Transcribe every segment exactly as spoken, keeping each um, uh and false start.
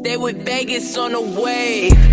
They with Vegas on the way.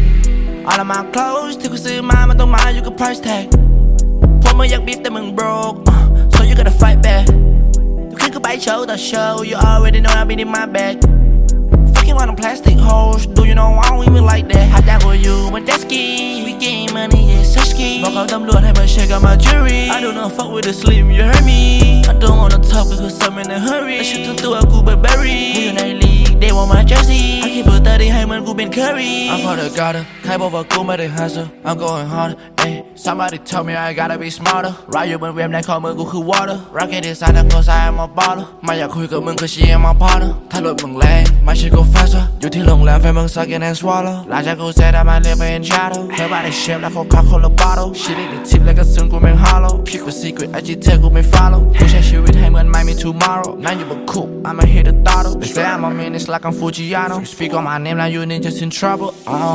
All of my clothes ที่กูซื้อมามันต้องมาอยู่กับ price tag พวกมึงอยากบีฟแต่มึง broke uh, so you gotta fight back กูขึ้นกูไปโชว์ต่อโชว์ you already know I've been in my bag fucking on them plastic hoes do you know I don't even like that หาจากกูอยู่บน jet ski we getting money yeah so ski บอกกับตำรวจให้มาเช็คกับ my jury I do not fuck with the slim you heard me I don't wanna talk because I'm in a hurry และชุดทุกตัวกู Burberry กูอยู่ใน league they want my jersey I keep it thirty ให้เหมือนกูเป็น Curry I'm for the gutter ใครบอกว่ากูไม่ได้ hustle I'm going harder ayy somebody tell me I gotta be smarter รายอยู่บนเว็บในข้อมือกูคือ water rocket inside the clothes I am a baller ไม่อยากคุยกับมึงคือ she am my partner ถ้ารถมึงแรงไม่ใช่ go faster อยู่ที่โรงแรมแฟนมึง sucking and swallow หลังจากกูเสร็จ I might live in shadow เธอบ้านในเชฟแล้วเขาพักคนละ bottle ชีวิตในทิปแล้วก็ซึ้งกูแม่ง hollow พี่กู secret ไอจีเธอกูไม่ follow กูใช้ชีวิตให้เหมือนไม่มี tomorrow นั่งอยู่บนคุก I'ma hit the throttle They say I'm a menace like I'm Fujiano You speak on my name now you ninjas in trouble uh.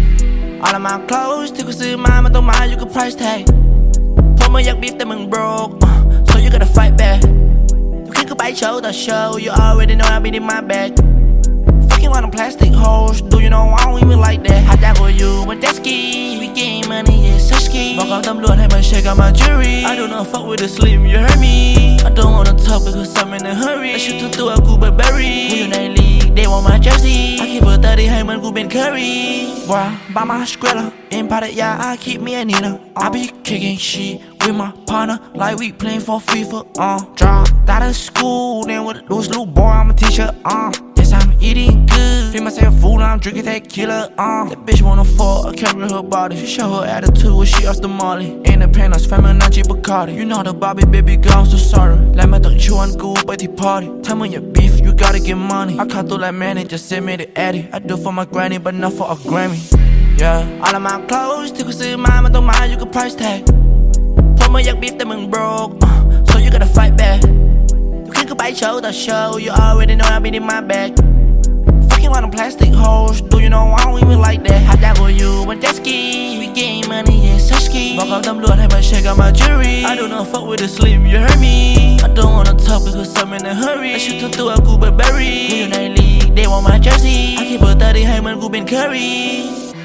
All of my clothes ที่กูซื้อมามันต้องมาอยู่กับ price tag พวกมึงอยากบีฟแต่มึง broke uh, so you gotta fight back กูขึ้นกูไปโชว์ต่อโชว์ you already know I've been in my bag fucking on them plastic hoes do you know I don't even like that หาจากกูอยู่บน jet ski we getting money yeah so ski บอกกับตำรวจให้มาเช็คกับ my jury I do not fuck with the slim you heard me I don't wanna talk because I'm in a hurry และชุดทุกตัวกู Burberry กูอยู่ใน league they want my jersey I keep it thirty ให้เหมือนกูเป็น Curry Boy by my square in Pattaya I keep me a Nina I be kicking shit with my partner like we playing for FIFA uh drop out of school then with a loose little boy I'm a teacher uh yes I'm eating good feed myself food I'm drinking tequila uh that bitch wanna fuck I carry her body she show her attitude when she off the molly independence family not cheap Bacardi you know the Bobby baby girl I'm so sorry และไม่ต้องชวนกูไปที่ party ถ้ามึงอยาก beef you gotta get money I can't do like Manny just send me the Addy I do for my granny but not for a Grammy yeah all of my clothes ที่กูซื้อมามันต้องมาอยู่กับ price tag พวกมึงอยาก beef แต่มึง broke uh, so you gotta fight back กูขึ้นกูไปโชว์ต่อโชว์ you already know I've been in my bag fucking on them plastic hoes do you know I don't even like that หาจากกูอยู่บน jet ski we getting money yeah so ski บอกกับตำรวจให้มาเช็คกับ my jury I do not fuck with the slim you heard me I don't wanna talk because I'm in a hurry และชุดทุกตัวกู Burberry กูอยู่ใน league they want my jersey I keep it thirty ให้เหมือนกูเป็น Curry